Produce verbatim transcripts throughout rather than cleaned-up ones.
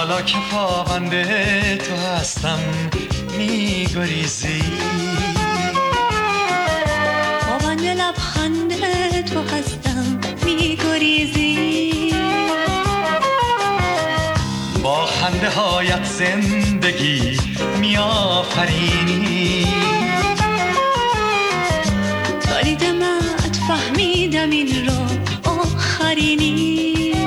حالا که پابند تو هستم میگریزی، پابند لبخند تو هستم میگریزی، با خنده هایت زندگی میآفرینی، تا دیدمت فهمیدم این را آخرینی،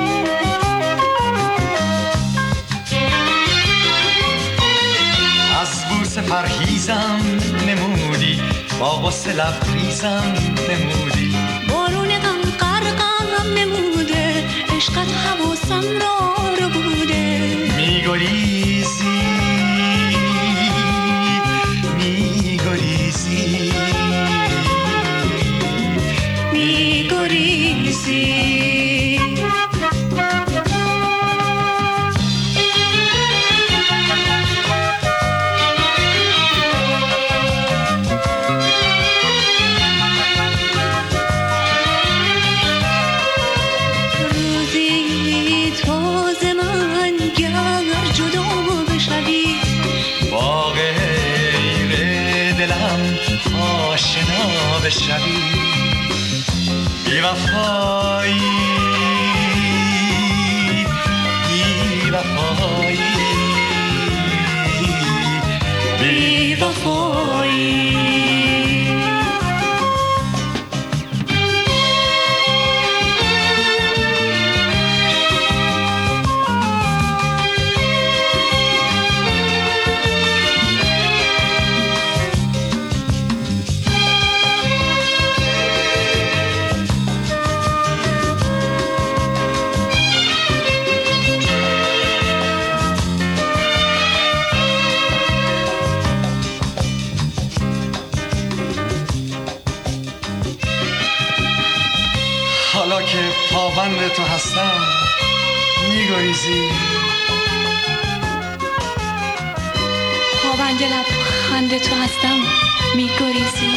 از بوس پرهیزم نمودی، با غصه لبریزم نمودی، بارون غم غرقم نموده، عشقت حواسم را رو بوده، میگریزی میگریزی میگریزی. روزی تو ز من گر جدا بشوی، با غیر دلم آشنا بشوی، بی وفایی بی وفایی بی وفایی. حالا که پابند تو هستم میگریزی، پابند لبخند تو هستم میگریزی،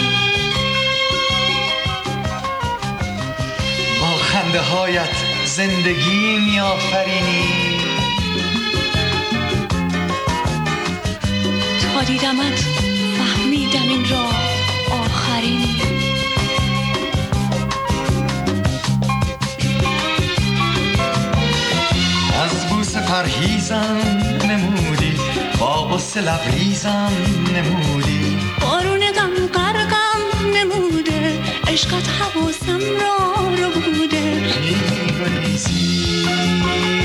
با خنده هایت زندگی میآفرینی، تا دیدمت فهمیدم این را آخرینی، از بوس پرهیزم نمودی، با غصه لبریزم نمودی، بارون غم غرقم نموده، عشقت حواسم را رو بوده، میگریزی